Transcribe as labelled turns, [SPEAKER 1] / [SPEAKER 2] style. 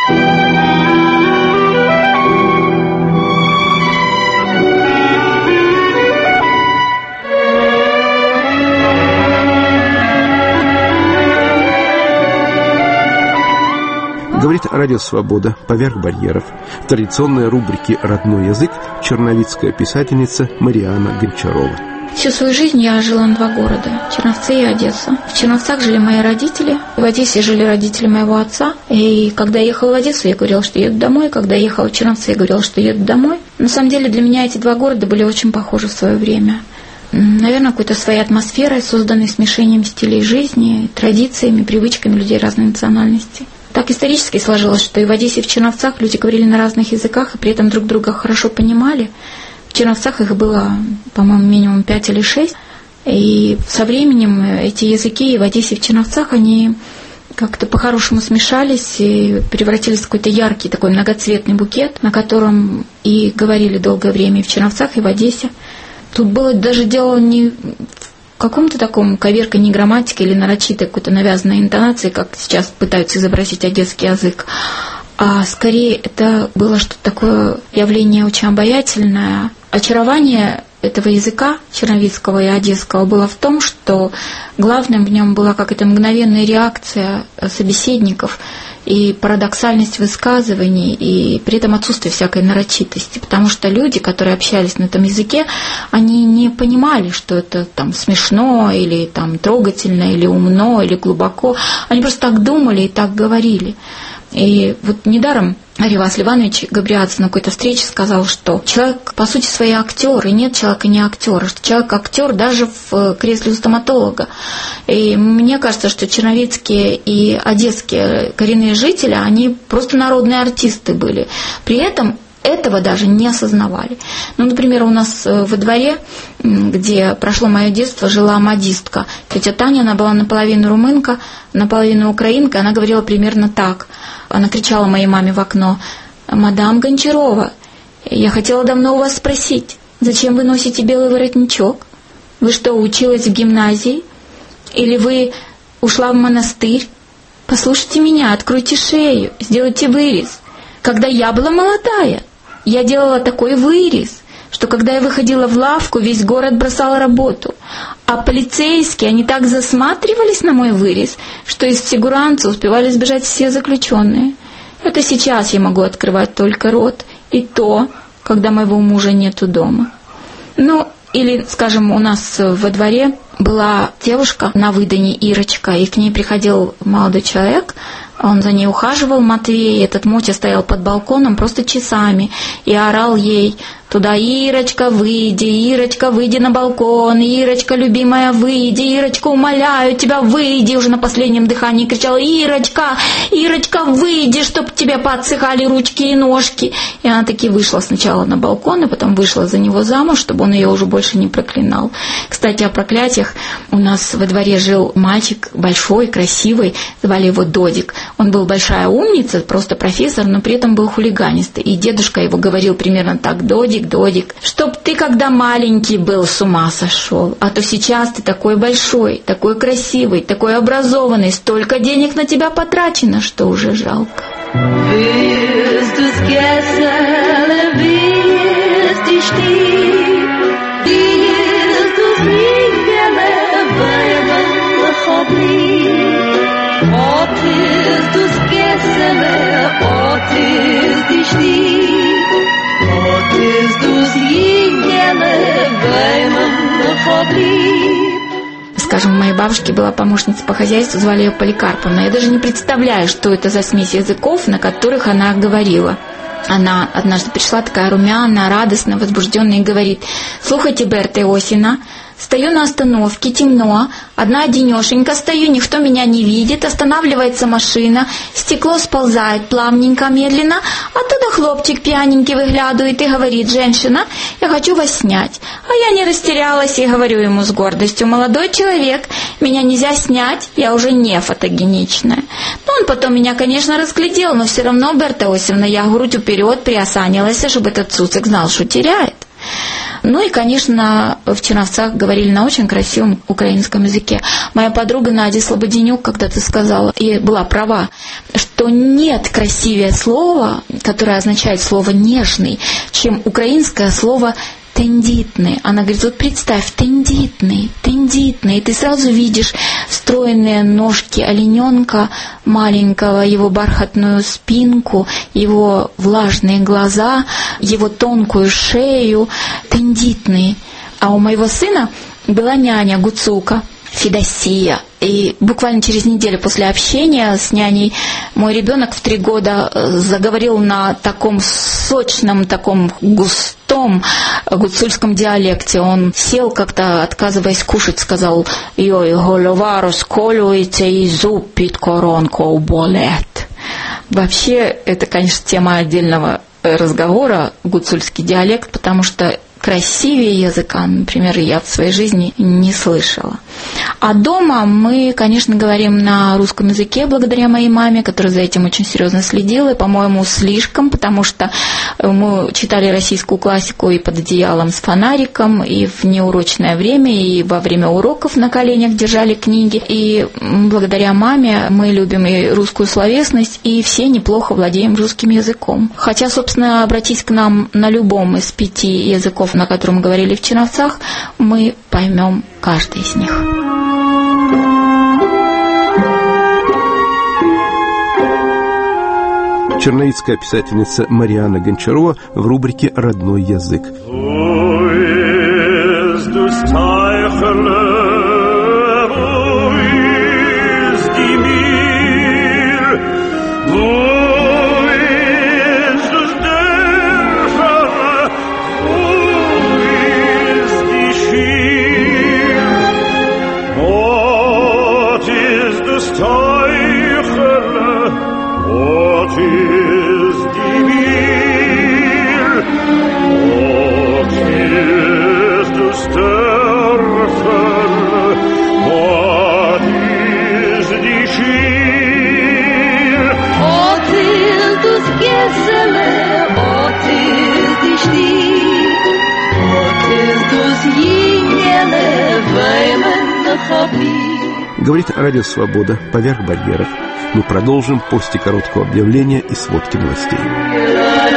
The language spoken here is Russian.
[SPEAKER 1] Говорит Радио Свобода «Поверх барьеров». В традиционной рубрике «Родной язык» черновицкая писательница Марианна Гончарова.
[SPEAKER 2] Всю свою жизнь я жила на 2 города – Черновцы и Одесса. В Черновцах жили мои родители, в Одессе жили родители моего отца. И когда я ехала в Одессу, я говорила, что еду домой. Когда я ехала в Черновцы, я говорила, что еду домой. На самом деле для меня эти 2 города были очень похожи в свое время. Наверное, какой-то своей атмосферой, созданной смешением стилей жизни, традициями, привычками людей разной национальности. Так исторически сложилось, что и в Одессе, и в Черновцах люди говорили на разных языках, и при этом друг друга хорошо понимали. В Черновцах их было, по-моему, минимум 5 или 6. И со временем эти языки и в Одессе, и в Черновцах, они как-то по-хорошему смешались и превратились в какой-то яркий такой многоцветный букет, на котором и говорили долгое время и в Черновцах, и в Одессе. Тут было даже дело не в каком-то таком коверкании грамматики или нарочитой какой-то навязанной интонации, как сейчас пытаются изобразить одесский язык, а скорее это было что-то такое явление очень обаятельное. Очарование этого языка черновицкого и одесского было в том, что главным в нем была какая-то мгновенная реакция собеседников и парадоксальность высказываний, и при этом отсутствие всякой нарочитости, потому что люди, которые общались на этом языке, они не понимали, что это там смешно, или там трогательно, или умно, или глубоко. Они просто так думали и так говорили. И вот недаром Арий Василий Иванович Габриадзе на какой-то встрече сказал, что человек, по сути своей, актер, и нет человека не актера, что человек актер даже в кресле у стоматолога. И мне кажется, что черновицкие и одесские коренные жители, они просто народные артисты были. При этом этого даже не осознавали. Ну, например, у нас во дворе, где прошло мое детство, жила модистка. Тетя Таня, она была наполовину румынка, наполовину украинка, она говорила примерно так. Она кричала моей маме в окно: «Мадам Гончарова, я хотела давно у вас спросить, зачем вы носите белый воротничок? Вы что, училась в гимназии? Или вы ушла в монастырь? Послушайте меня, откройте шею, сделайте вырез. Когда я была молодая, я делала такой вырез, что когда я выходила в лавку, весь город бросал работу. А полицейские, они так засматривались на мой вырез, что из фигуранца успевали сбежать все заключенные. Это сейчас я могу открывать только рот, и то, когда моего мужа нету дома». Ну, или, скажем, у нас во дворе была девушка на выдане, Ирочка, и к ней приходил молодой человек, он за ней ухаживал, Матвей, этот Мотя стоял под балконом просто часами и орал ей туда: «Ирочка, выйди на балкон, Ирочка, любимая, выйди, Ирочка, умоляю тебя, выйди!» Уже на последнем дыхании кричал: «Ирочка, Ирочка, выйди, чтоб тебе поотсыхали ручки и ножки!» И она таки вышла сначала на балкон, и потом вышла за него замуж, чтобы он ее уже больше не проклинал. Кстати, о проклятиях. У нас во дворе жил мальчик большой, красивый, звали его Додик. Он был большая умница, просто профессор, но при этом был хулиганистый. И дедушка его говорил примерно так: «Додик, Додик, чтоб ты, когда маленький был, с ума сошел, а то сейчас ты такой большой, такой красивый, такой образованный, столько денег на тебя потрачено, что уже жалко». Скажем, у моей бабушки была помощница по хозяйству, звали ее Поликарповна. Я даже не представляю, что это за смесь языков, на которых она говорила. Она однажды пришла такая румяная, радостная, возбужденная и говорит: «Слухайте, Берта Иосина, стою на остановке, темно, одна-одинешенька стою, никто меня не видит, останавливается машина, стекло сползает плавненько, медленно, оттуда хлопчик пьяненький выглядывает и говорит: женщина, я хочу вас снять». А я не растерялась и говорю ему с гордостью: «Молодой человек, меня нельзя снять, я уже не фотогеничная». Но он потом меня, конечно, разглядел, но все равно, Берта Иосифовна, я грудь вперед приосанилась, чтобы этот цуцик знал, что теряет. Ну и, конечно, в Черновцах говорили на очень красивом украинском языке. Моя подруга Надя Слободенюк когда-то сказала, и была права, что нет красивее слова, которое означает слово «нежный», чем украинское слово «тендитный». Она говорит, вот представь, тендитный, и ты сразу видишь стройные ножки олененка маленького, его бархатную спинку, его влажные глаза, его тонкую шею, тендитный. А у моего сына была няня Гуцука, Федосия. И буквально через неделю после общения с няней мой ребенок в 3 года заговорил на таком сочном, таком густом гуцульском диалекте. Он сел как-то, отказываясь кушать, сказал: «Йой, голова расколюється и зуб під коронкою болит». Вообще, это, конечно, тема отдельного разговора, гуцульский диалект, потому что красивее языка, например, я в своей жизни не слышала. А дома мы, конечно, говорим на русском языке, благодаря моей маме, которая за этим очень серьезно следила, и, по-моему, слишком, потому что мы читали российскую классику и под одеялом с фонариком, и в неурочное время, и во время уроков на коленях держали книги. И благодаря маме мы любим и русскую словесность, и все неплохо владеем русским языком. Хотя, собственно, обратись к нам на любом из 5 языков, на котором мы говорили в Черновцах, мы поймем каждый из них.
[SPEAKER 1] Черновицкая писательница Марианна Гончарова в рубрике «Родной язык». Говорит Радио Свобода «Поверх барьеров». Мы продолжим после короткого объявления и сводки новостей.